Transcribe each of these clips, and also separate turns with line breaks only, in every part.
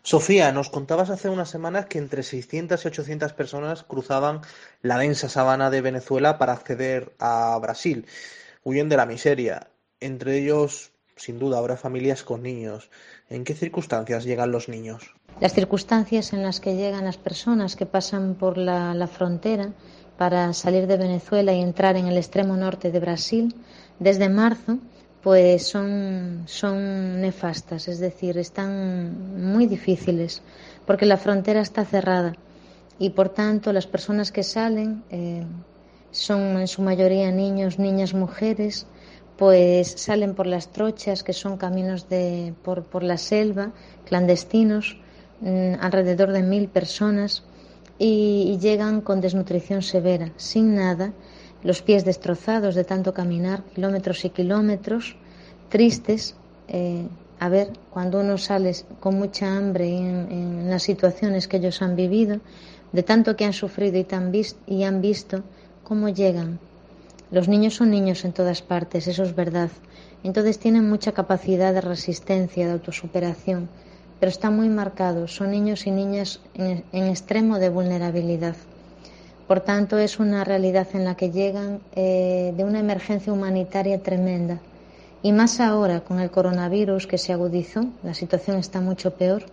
Sofía, nos contabas hace unas semanas que entre 600 y 800 personas cruzaban la densa sabana de Venezuela para acceder a Brasil. Huyen de la miseria. Entre ellos, sin duda, habrá familias con niños. ¿En qué circunstancias llegan los niños?
Las circunstancias en las que llegan las personas que pasan por la frontera para salir de Venezuela y entrar en el extremo norte de Brasil desde marzo, pues son nefastas, es decir, están muy difíciles porque la frontera está cerrada y por tanto las personas que salen son en su mayoría niños, niñas, mujeres, pues salen por las trochas, que son caminos por la selva, clandestinos, alrededor de 1.000 personas, y llegan con desnutrición severa, sin nada, los pies destrozados de tanto caminar, kilómetros y kilómetros, tristes. A ver, cuando uno sale con mucha hambre en las situaciones que ellos han vivido, de tanto que han sufrido y han visto cómo llegan. Los niños son niños en todas partes, eso es verdad. Entonces tienen mucha capacidad de resistencia, de autosuperación, pero están muy marcados. Son niños y niñas en extremo de vulnerabilidad. Por tanto, es una realidad en la que llegan de una emergencia humanitaria tremenda. Y más ahora con el coronavirus que se agudizó, la situación está mucho peor.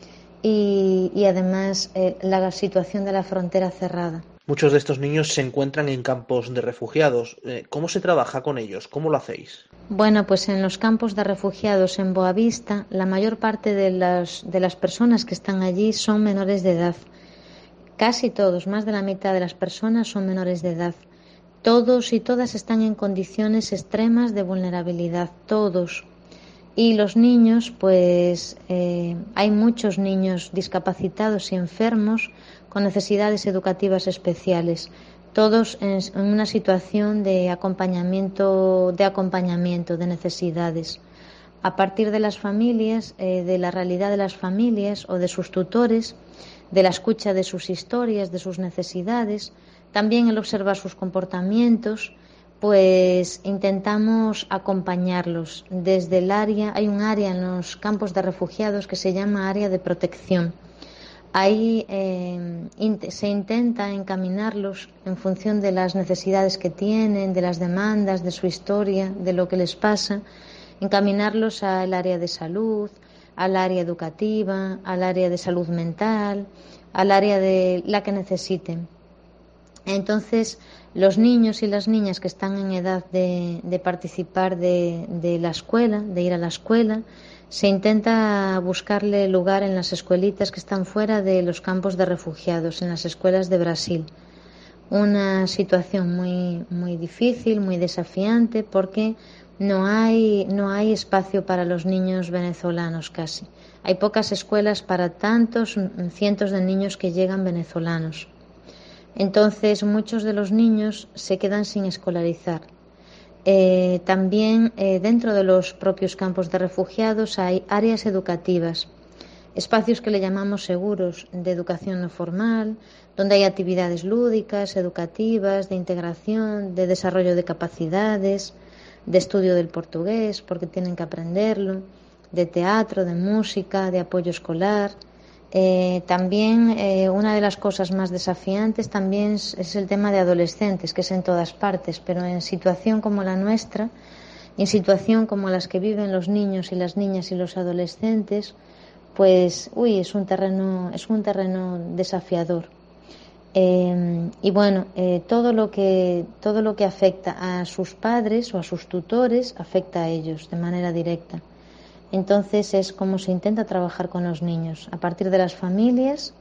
Y además la situación de la frontera cerrada.
Muchos de estos niños se encuentran en campos de refugiados. ¿Cómo se trabaja con ellos? ¿Cómo lo hacéis?
Bueno, pues en los campos de refugiados en Boavista, la mayor parte de las personas que están allí son menores de edad. Casi todos, más de la mitad de las personas son menores de edad. Todos y todas están en condiciones extremas de vulnerabilidad, todos. Y los niños, pues hay muchos niños discapacitados y enfermos con necesidades educativas especiales, todos en una situación de acompañamiento, de necesidades. A partir de las familias, de la realidad de las familias o de sus tutores, de la escucha de sus historias, de sus necesidades, también el observar sus comportamientos, pues intentamos acompañarlos. Desde el área, hay un área en los campos de refugiados que se llama área de protección. Ahí se intenta encaminarlos en función de las necesidades que tienen, de las demandas, de su historia, de lo que les pasa, encaminarlos al área de salud, al área educativa, al área de salud mental, al área de la que necesiten. Entonces, los niños y las niñas que están en edad de participar de la escuela, de ir a la escuela, se intenta buscarle lugar en las escuelitas que están fuera de los campos de refugiados, en las escuelas de Brasil. Una situación muy, muy difícil, muy desafiante, porque no hay espacio para los niños venezolanos casi. Hay pocas escuelas para tantos cientos de niños que llegan venezolanos. Entonces, muchos de los niños se quedan sin escolarizar. También dentro de los propios campos de refugiados hay áreas educativas, espacios que le llamamos seguros de educación no formal, donde hay actividades lúdicas, educativas, de integración, de desarrollo de capacidades, de estudio del portugués, porque tienen que aprenderlo, de teatro, de música, de apoyo escolar. También una de las cosas más desafiantes también es el tema de adolescentes, que es en todas partes, pero en situación como la nuestra, en situación como las que viven los niños y las niñas y los adolescentes, pues es un terreno desafiador. Y bueno, todo lo que afecta a sus padres o a sus tutores afecta a ellos de manera directa. Entonces es como se intenta trabajar con los niños a partir de las familias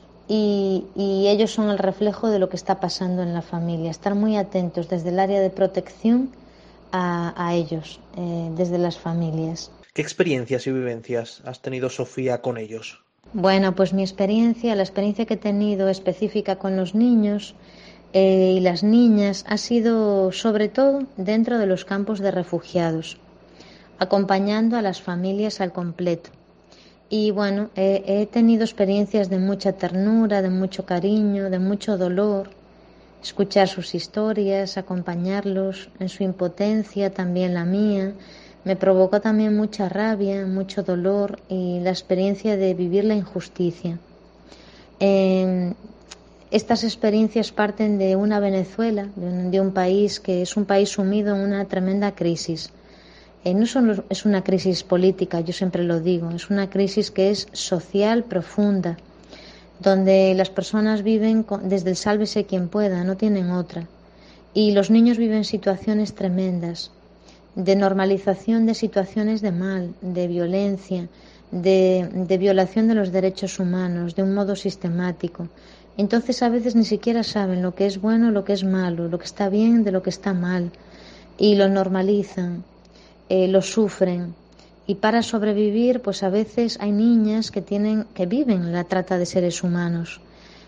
y ellos son el reflejo de lo que está pasando en la familia. Estar muy atentos desde el área de protección a ellos, desde las familias.
¿Qué experiencias y vivencias has tenido, Sofía, con ellos?
Bueno, pues la experiencia que he tenido específica con los niños y las niñas ha sido sobre todo dentro de los campos de refugiados, acompañando a las familias al completo. Y bueno, he tenido experiencias de mucha ternura, de mucho cariño, de mucho dolor, escuchar sus historias, acompañarlos en su impotencia, también la mía. Me provocó también mucha rabia, mucho dolor y la experiencia de vivir la injusticia. Estas experiencias parten de una Venezuela, de un país que es un país sumido en una tremenda crisis. No solo es una crisis política, yo siempre lo digo, es una crisis que es social profunda, donde las personas viven desde el sálvese quien pueda, no tienen otra. Y los niños viven situaciones tremendas, de normalización de situaciones de mal, de violencia, de violación de los derechos humanos, de un modo sistemático. Entonces a veces ni siquiera saben lo que es bueno, lo que es malo, lo que está bien de lo que está mal, y lo normalizan, lo sufren. Y para sobrevivir, pues a veces hay niñas que viven la trata de seres humanos,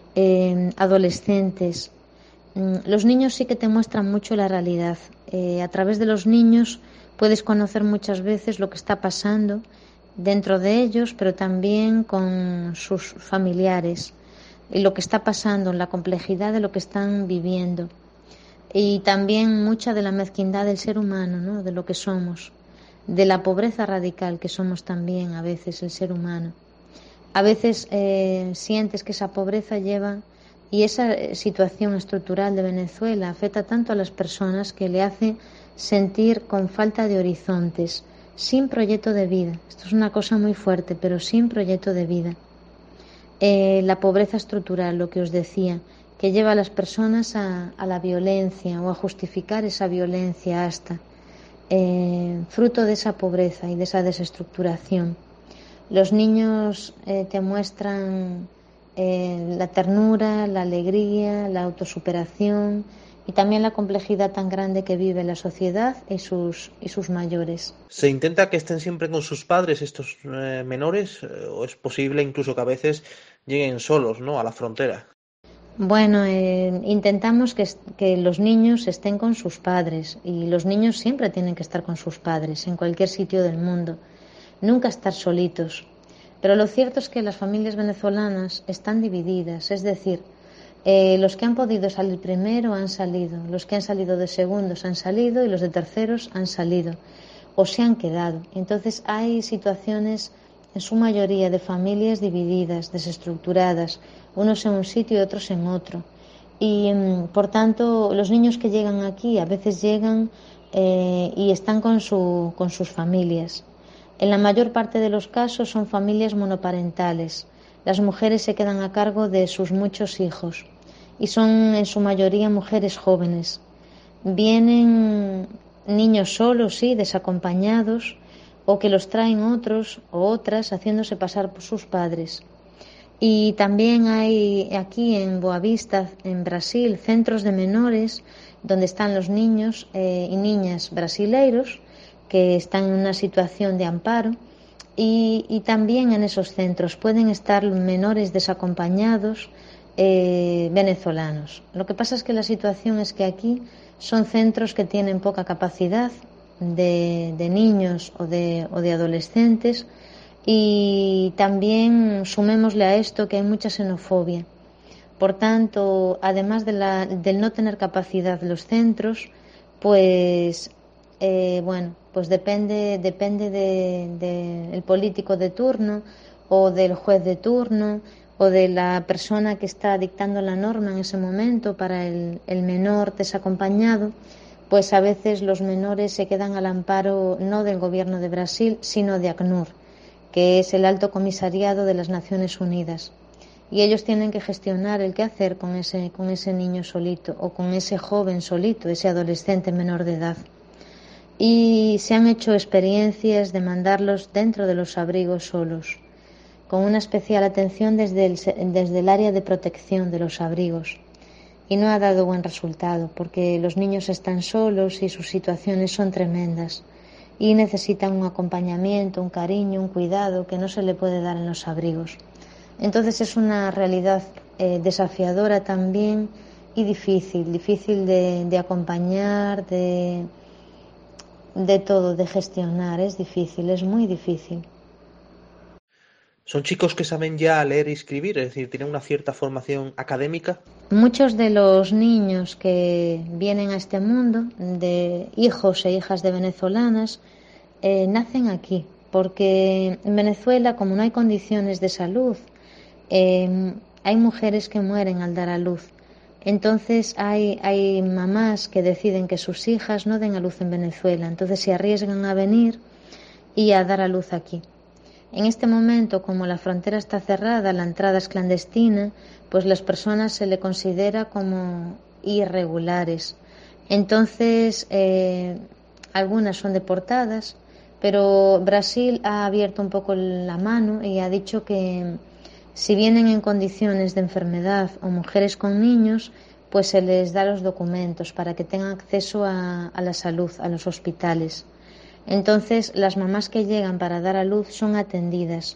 adolescentes. Los niños sí que te muestran mucho la realidad. A través de los niños puedes conocer muchas veces lo que está pasando dentro de ellos, pero también con sus familiares, y lo que está pasando, la complejidad de lo que están viviendo, y también mucha de la mezquindad del ser humano, ¿no? De lo que somos, de la pobreza radical que somos también a veces el ser humano. A veces sientes que esa pobreza lleva, y esa situación estructural de Venezuela afecta tanto a las personas que le hace sentir con falta de horizontes, sin proyecto de vida. Esto es una cosa muy fuerte, pero sin proyecto de vida. La pobreza estructural, lo que os decía, que lleva a las personas a la violencia o a justificar esa violencia hasta, fruto de esa pobreza y de esa desestructuración. Los niños te muestran la ternura, la alegría, la autosuperación y también la complejidad tan grande que vive la sociedad y sus mayores.
¿Se intenta que estén siempre con sus padres estos menores o es posible incluso que a veces lleguen solos, ¿no?, a la frontera?
Bueno, intentamos que los niños estén con sus padres, y los niños siempre tienen que estar con sus padres en cualquier sitio del mundo, nunca estar solitos. Pero lo cierto es que las familias venezolanas están divididas, es decir, los que han podido salir primero han salido, los que han salido de segundos han salido y los de terceros han salido o se han quedado. Entonces hay situaciones en su mayoría de familias divididas, desestructuradas, unos en un sitio y otros en otro. Y por tanto los niños que llegan aquí a veces llegan y están con sus familias. En la mayor parte de los casos son familias monoparentales. Las mujeres se quedan a cargo de sus muchos hijos y son en su mayoría mujeres jóvenes. Vienen niños solos, sí, desacompañados, o que los traen otros o otras haciéndose pasar por sus padres. Y también hay aquí en Boavista, en Brasil, centros de menores donde están los niños y niñas brasileiros que están en una situación de amparo, y también en esos centros pueden estar menores desacompañados venezolanos. Lo que pasa es que la situación es que aquí son centros que tienen poca capacidad de niños o de adolescentes, y también sumémosle a esto que hay mucha xenofobia. Por tanto, además del no tener capacidad los centros, pues pues depende del político de turno o del juez de turno o de la persona que está dictando la norma en ese momento para el menor desacompañado, pues a veces los menores se quedan al amparo no del gobierno de Brasil, sino de ACNUR, que es el Alto Comisariado de las Naciones Unidas. Y ellos tienen que gestionar el qué hacer con ese niño solito o con ese joven solito, ese adolescente menor de edad. Y se han hecho experiencias de mandarlos dentro de los abrigos solos, con una especial atención desde el área de protección de los abrigos. Y no ha dado buen resultado, porque los niños están solos y sus situaciones son tremendas y necesitan un acompañamiento, un cariño, un cuidado que no se le puede dar en los abrigos. Entonces es una realidad desafiadora también y difícil de acompañar, de todo, de gestionar. Es difícil, es muy difícil.
¿Son chicos que saben ya leer y escribir? Es decir, ¿tienen una cierta formación académica?
Muchos de los niños que vienen a este mundo, de hijos e hijas de venezolanas, nacen aquí, porque en Venezuela, como no hay condiciones de salud, hay mujeres que mueren al dar a luz. Entonces hay mamás que deciden que sus hijas no den a luz en Venezuela, entonces se arriesgan a venir y a dar a luz aquí. En este momento, como la frontera está cerrada, la entrada es clandestina, pues las personas se le considera como irregulares. Entonces, algunas son deportadas, pero Brasil ha abierto un poco la mano y ha dicho que si vienen en condiciones de enfermedad o mujeres con niños, pues se les da los documentos para que tengan acceso a la salud, a los hospitales. Entonces, las mamás que llegan para dar a luz son atendidas.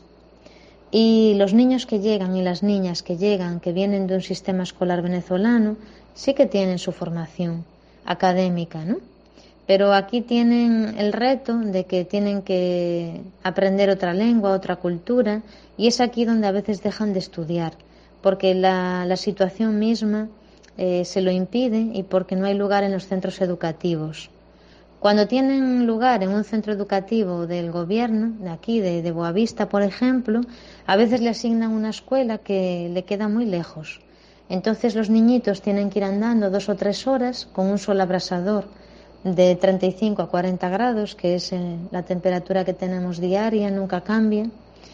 Y los niños que llegan y las niñas que llegan, que vienen de un sistema escolar venezolano, sí que tienen su formación académica, ¿no? Pero aquí tienen el reto de que tienen que aprender otra lengua, otra cultura, y es aquí donde a veces dejan de estudiar, porque la situación misma se lo impide y porque no hay lugar en los centros educativos. Cuando tienen lugar en un centro educativo del gobierno, de aquí, de Boavista, por ejemplo, a veces le asignan una escuela que le queda muy lejos. Entonces los niñitos tienen que ir andando 2 o 3 horas con un sol abrasador de 35 a 40 grados, que es la temperatura que tenemos diaria, nunca cambia.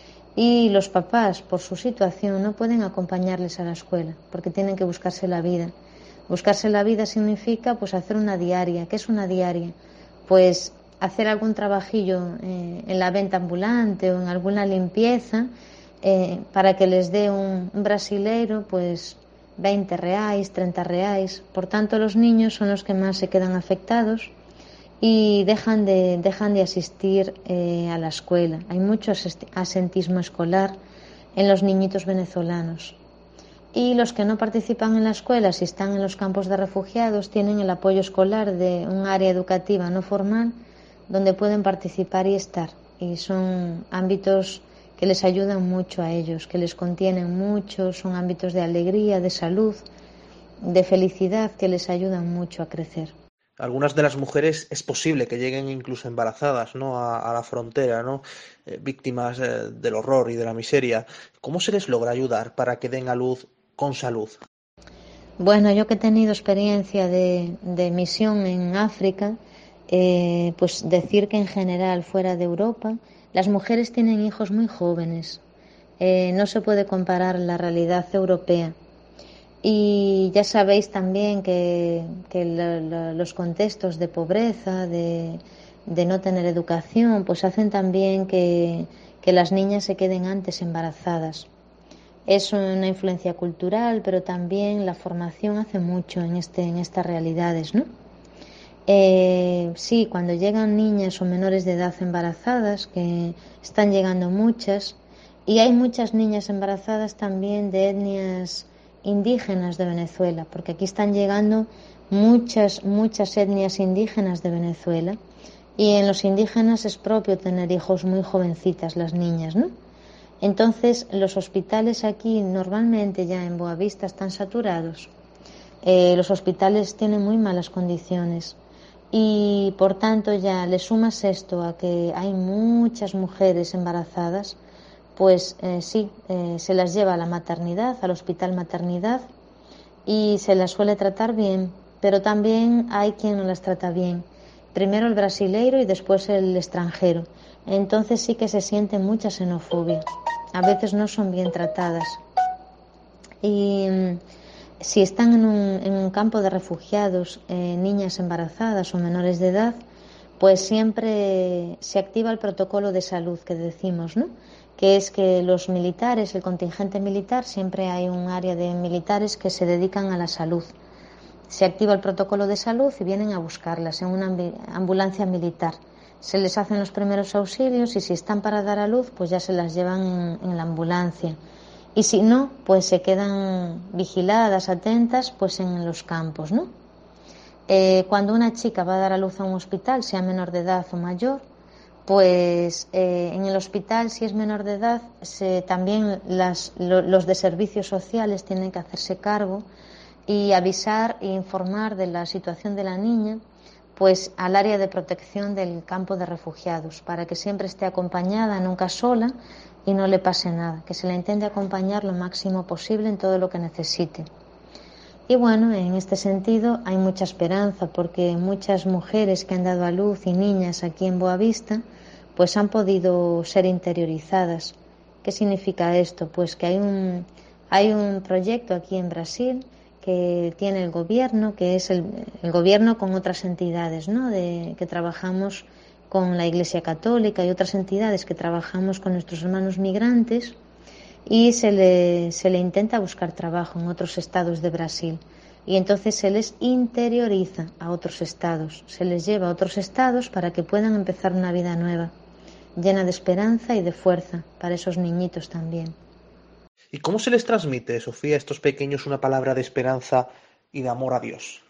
Y los papás, por su situación, no pueden acompañarles a la escuela, porque tienen que buscarse la vida. Buscarse la vida significa pues hacer una diaria. ¿Qué es una diaria? Pues hacer algún trabajillo en la venta ambulante o en alguna limpieza para que les dé un brasileiro pues 20 reais, 30 reais. Por tanto, los niños son los que más se quedan afectados y dejan de asistir a la escuela. Hay mucho asentismo escolar en los niñitos venezolanos. Y los que no participan en la escuela, si están en los campos de refugiados, tienen el apoyo escolar de un área educativa no formal donde pueden participar y estar. Y son ámbitos que les ayudan mucho a ellos, que les contienen mucho, son ámbitos de alegría, de salud, de felicidad que les ayudan mucho a crecer.
Algunas de las mujeres es posible que lleguen incluso embarazadas, ¿no? A la frontera, ¿no? Víctimas del horror y de la miseria. ¿Cómo se les logra ayudar para que den a luz con salud?
Bueno, yo que he tenido experiencia de misión en África, pues decir que en general fuera de Europa las mujeres tienen hijos muy jóvenes. No se puede comparar la realidad europea. Y ya sabéis también que los contextos de pobreza, de no tener educación, pues hacen también que las niñas se queden antes embarazadas. Es una influencia cultural, pero también la formación hace mucho en estas realidades, ¿no? Sí, cuando llegan niñas o menores de edad embarazadas, que están llegando muchas, y hay muchas niñas embarazadas también de etnias indígenas de Venezuela, porque aquí están llegando muchas etnias indígenas de Venezuela, y en los indígenas es propio tener hijos muy jovencitas, las niñas, ¿no? Entonces, los hospitales aquí normalmente ya en Boavista están saturados. Los hospitales tienen muy malas condiciones y por tanto ya le sumas esto a que hay muchas mujeres embarazadas, pues sí, se las lleva a la maternidad, al hospital maternidad y se las suele tratar bien, pero también hay quien no las trata bien. Primero el brasileiro y después el extranjero. Entonces sí que se siente mucha xenofobia. A veces no son bien tratadas. Y si están en un campo de refugiados, niñas embarazadas o menores de edad, pues siempre se activa el protocolo de salud que decimos, ¿no? Que es que los militares, el contingente militar, siempre hay un área de militares que se dedican a la salud. Se activa el protocolo de salud y vienen a buscarlas en una ambulancia militar. Se les hacen los primeros auxilios y si están para dar a luz, pues ya se las llevan en la ambulancia. Y si no, pues se quedan vigiladas, atentas, pues en los campos, ¿no? Cuando una chica va a dar a luz a un hospital, sea menor de edad o mayor, pues en el hospital, si es menor de edad, también los de servicios sociales tienen que hacerse cargo y avisar e informar de la situación de la niña, pues al área de protección del campo de refugiados, para que siempre esté acompañada, nunca sola, y no le pase nada, que se le intente acompañar lo máximo posible en todo lo que necesite. Y bueno, en este sentido hay mucha esperanza, porque muchas mujeres que han dado a luz y niñas aquí en Boavista pues han podido ser interiorizadas. ¿Qué significa esto? Pues que hay un proyecto aquí en Brasil que tiene el gobierno, que es el gobierno con otras entidades, ¿no? Que trabajamos con la Iglesia Católica y otras entidades que trabajamos con nuestros hermanos migrantes, y se le intenta buscar trabajo en otros estados de Brasil. Y entonces se les interioriza a otros estados, se les lleva a otros estados para que puedan empezar una vida nueva, llena de esperanza y de fuerza para esos niñitos también.
¿Y cómo se les transmite, Sofía, a estos pequeños una palabra de esperanza y de amor a Dios?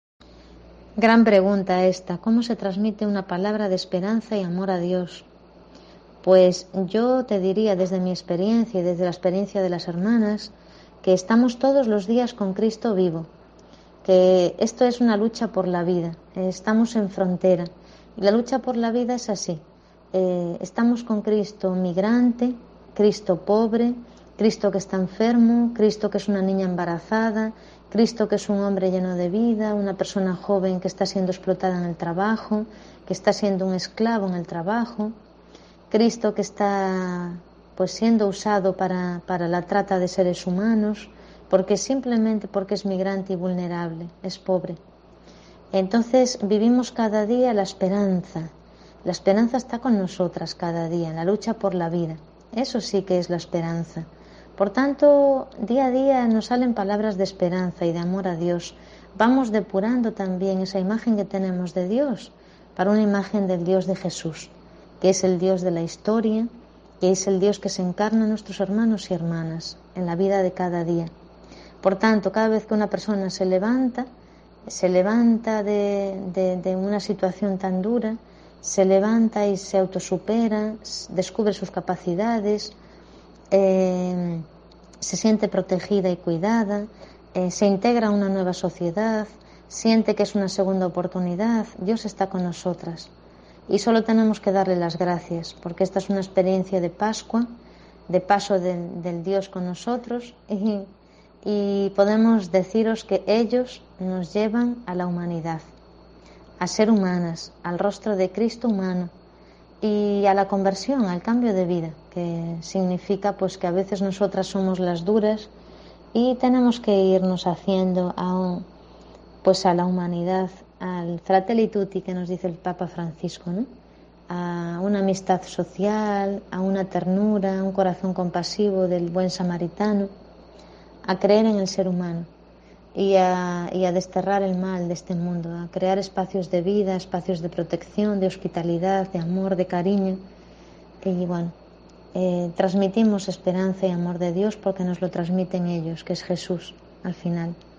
Gran pregunta esta, ¿cómo se transmite una palabra de esperanza y amor a Dios? Pues yo te diría desde mi experiencia y desde la experiencia de las hermanas que estamos todos los días con Cristo vivo, que esto es una lucha por la vida, estamos en frontera y la lucha por la vida es así, estamos con Cristo migrante, Cristo pobre, Cristo que está enfermo, Cristo que es una niña embarazada, Cristo que es un hombre lleno de vida, una persona joven que está siendo explotada en el trabajo, que está siendo un esclavo en el trabajo, Cristo que está pues siendo usado para la trata de seres humanos, porque simplemente porque es migrante y vulnerable, es pobre. Entonces vivimos cada día la esperanza. La esperanza está con nosotras cada día, en la lucha por la vida. Eso sí que es la esperanza. Por tanto, día a día nos salen palabras de esperanza y de amor a Dios. Vamos depurando también esa imagen que tenemos de Dios para una imagen del Dios de Jesús, que es el Dios de la historia, que es el Dios que se encarna en nuestros hermanos y hermanas, en la vida de cada día. Por tanto, cada vez que una persona se levanta de una situación tan dura, se levanta y se autosupera, descubre sus capacidades, se siente protegida y cuidada, se integra a una nueva sociedad, siente que es una segunda oportunidad, Dios está con nosotras. Y solo tenemos que darle las gracias, porque esta es una experiencia de Pascua, de paso del Dios con nosotros, y podemos deciros que ellos nos llevan a la humanidad, a ser humanas, al rostro de Cristo humano y a la conversión, al cambio de vida, que significa pues que a veces nosotras somos las duras y tenemos que irnos haciendo pues a la humanidad, al fratelli tutti que nos dice el Papa Francisco, ¿no? A una amistad social, a una ternura, a un corazón compasivo del buen samaritano, a creer en el ser humano y a desterrar el mal de este mundo, a crear espacios de vida, espacios de protección, de hospitalidad, de amor, de cariño. Y bueno, transmitimos esperanza y amor de Dios porque nos lo transmiten ellos, que es Jesús al final.